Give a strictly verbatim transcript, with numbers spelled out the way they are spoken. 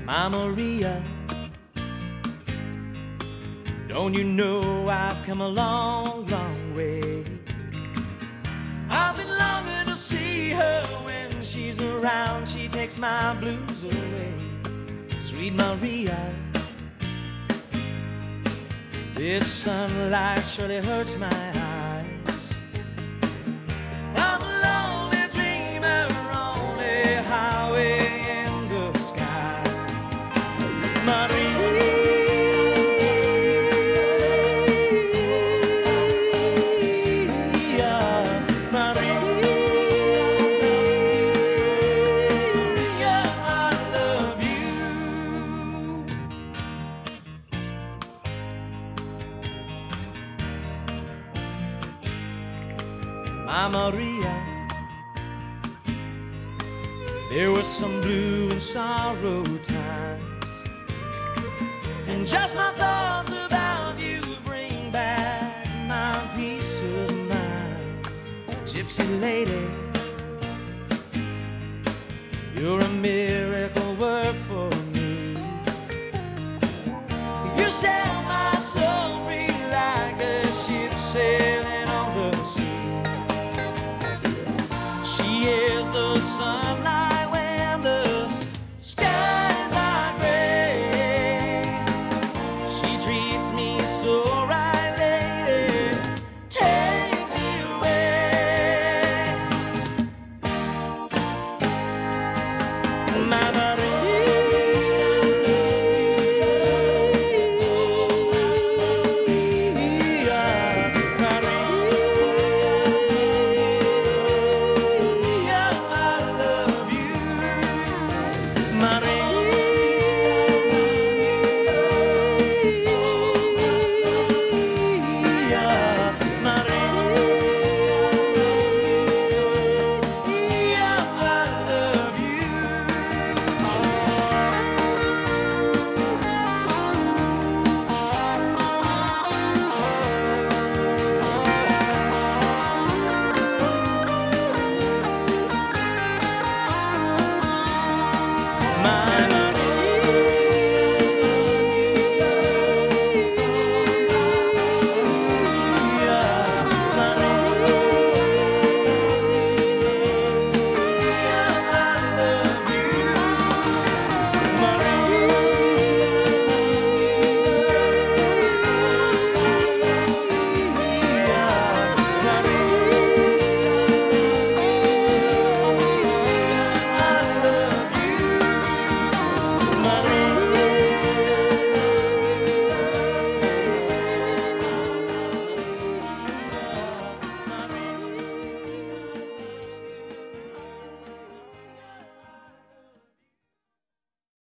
My Maria, don't you know I've come a long, long way? I've been longing to see her. When she's around, she takes my blues away. Sweet Maria, this sunlight surely hurts my eyes. I'm a lonely dreamer on a highway in the sky. Maria, Maria, I love you. My Maria, there were some blue and sorrow times, and just my thoughts about you bring back my peace of mind. Gypsy lady, you're a miracle work for me. You set my soul free like a ship sailing on the sea. She is the sun